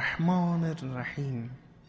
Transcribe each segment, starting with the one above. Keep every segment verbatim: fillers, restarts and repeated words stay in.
الرحمن الرحیم.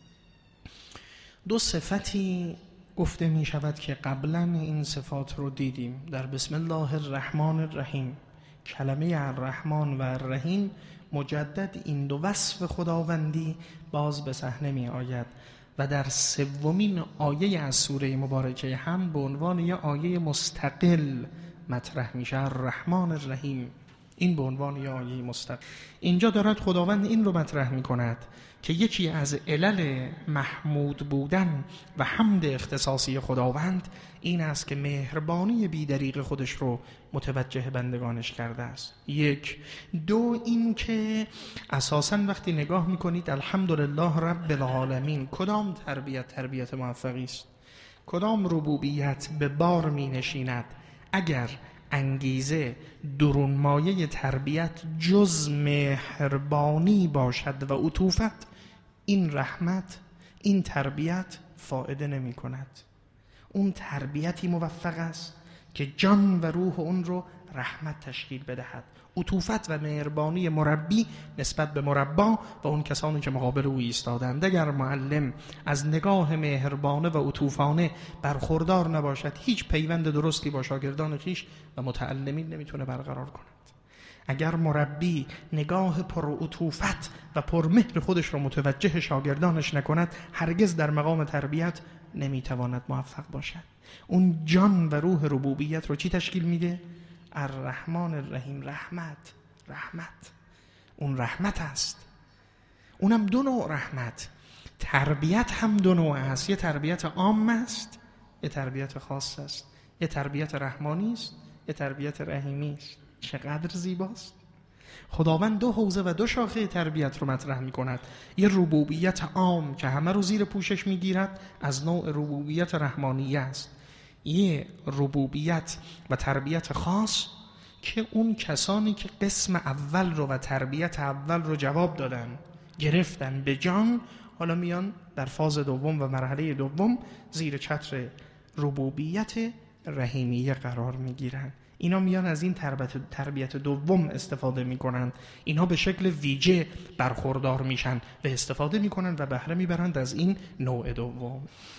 دو صفتی گفته می شود که قبلا این صفات رو دیدیم در بسم الله الرحمن الرحیم. کلمه الرحمن و الرحیم مجدد این دو وصف خداوندی باز به صحنه می آید و در سومین آیه از سوره مبارکه هم به عنوان یک آیه مستقل مطرح میشه. الرحمن الرحیم، این به عنوان یک آیه مستقل. اینجا دارد خداوند این رو مطرح می کند که یکی از علل محمود بودن و حمد اختصاصی خداوند این است که مهربانی بی‌دریغ خودش رو متوجه بندگانش کرده است. یک. دو، این که اساساً وقتی نگاه میکنید الحمدلله رب العالمین، کدام تربیت تربیت موفقی است؟ کدام ربوبیت به بار می نشیند اگر انگیزه درون مایه تربیت جز مهربانی باشد و عطوفت؟ این رحمت، این تربیت فایده نمی کند. اون تربیتی موفق است که جان و روح اون رو رحمت تشکیل بدهد. عطوفت و مهربانی مربی نسبت به مربا و اون کسانی که مقابل او ایستادند. اگر معلم از نگاه مهربانه و عطوفانه برخوردار نباشد، هیچ پیوند درستی با شاگردان خویش و متعلمین نمیتونه برقرار کند. اگر مربی نگاه پر عطوفت و پر مهر خودش رو متوجه شاگردانش نکند، هرگز در مقام تربیت نمیتواند موفق باشد. اون جان و روح ربوبیت رو چی تشکیل میده؟ الرحمن الرحیم، رحمت. رحمت اون رحمت است. اونم دو نوع رحمت. تربیت هم دو نوع است، یه تربیت عام است، یه تربیت خاص است. یه تربیت رحمانی است، یه تربیت رحیمی است. چقدر زیباست. خداوند دو حوزه و دو شاخه تربیت رو مطرح می کند. یه ربوبیت عام که همه رو زیر پوشش می گیرد، از نوع ربوبیت رحمانیه است. یه ربوبیت و تربیت خاص که اون کسانی که قسم اول رو و تربیت اول رو جواب دادن، گرفتن به جان، حالا میان در فاز دوم و مرحله دوم زیر چتر ربوبیت رحیمیه قرار می گیرن. اینا میان از این تربیت تربیت دوم استفاده میکنند. اینا به شکل ویژه برخوردار میشن و استفاده میکنن و بهره میبرند از این نوع دوم.